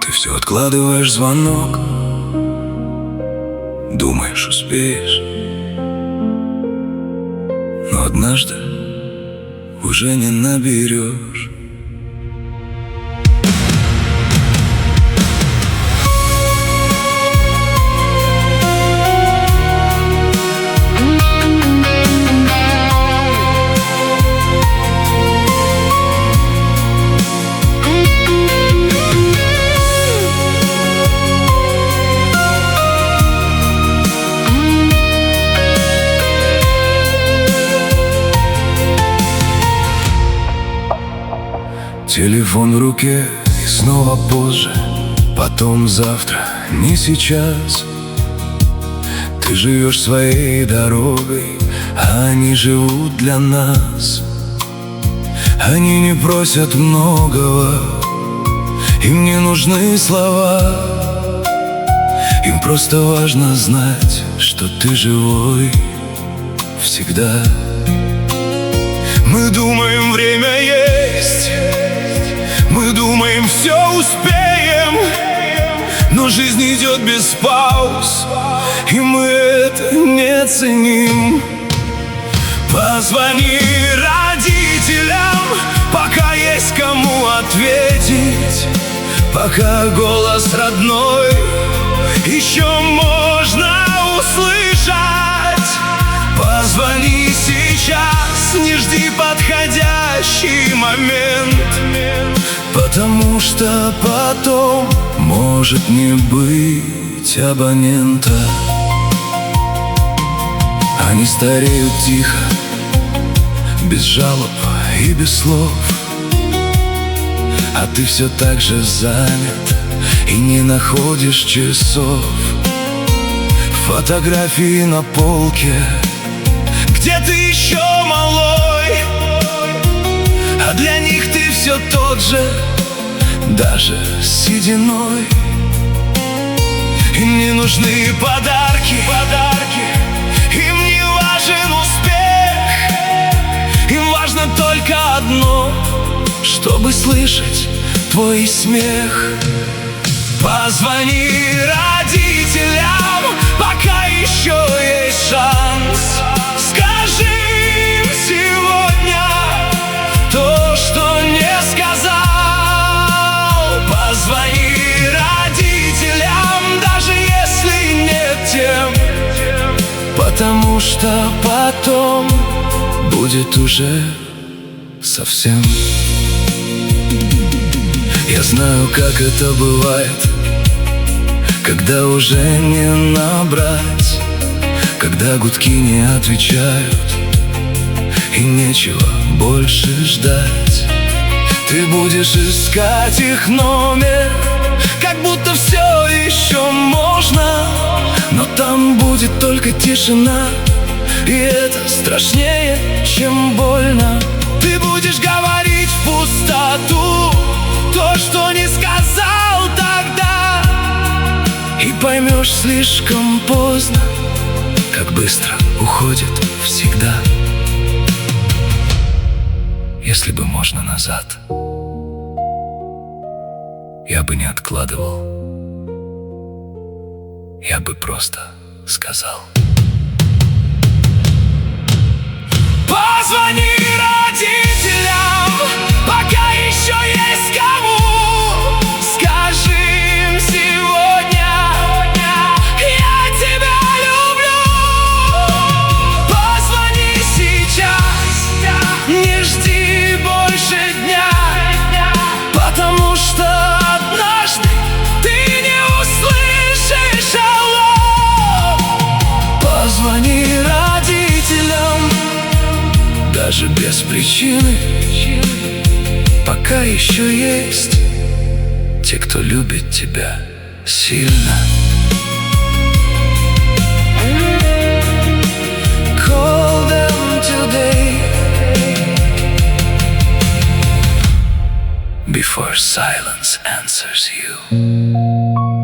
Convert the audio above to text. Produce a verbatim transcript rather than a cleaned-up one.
Ты все откладываешь звонок, думаешь, успеешь, но однажды уже не наберешь. Телефон в руке и снова позже, потом завтра, не сейчас. Ты живешь своей дорогой, а они живут для нас. Они не просят многого, им не нужны слова. Им просто важно знать, что ты живой всегда. Мы думаем, время есть, мы думаем, все успеем, но жизнь идет без пауз, и мы это не ценим. Позвони родителям, пока есть кому ответить, пока голос родной еще можно услышать. Позвони сейчас, не жди подходящий момент, потому что потом может не быть абонента. Они стареют тихо, без жалоб и без слов, а ты все так же занят и не находишь часов. Фотографии на полке, где ты еще малой, а для них ты все тот же, даже с сединой. Им не нужны подарки, подарки, им не важен успех. Им важно только одно, чтобы слышать твой смех. Позвони родителям, пока еще есть шанс. Скажи им сегодня то, что не сказал. Позвони родителям, даже если нет тем, потому что потом будет уже совсем. Я знаю, как это бывает, когда уже не набрать, когда гудки не отвечают и нечего больше ждать. Ты будешь искать их номер, как будто все еще можно, но там будет только тишина, и это страшнее, чем больно. Ты будешь говорить в пустоту то, что не сказал тогда, и поймешь слишком поздно, как быстро уходит всегда. Если бы можно назад, я бы не откладывал, я бы просто сказал. Позвони родителям, пока еще есть кому. Скажи им сегодня: я тебя люблю. Позвони сейчас, не жди больше дня, потому что однажды ты не услышишь алло. Позвони родителям, даже без причины, пока еще есть те, кто любит тебя сильно. Call them today before silence answers you.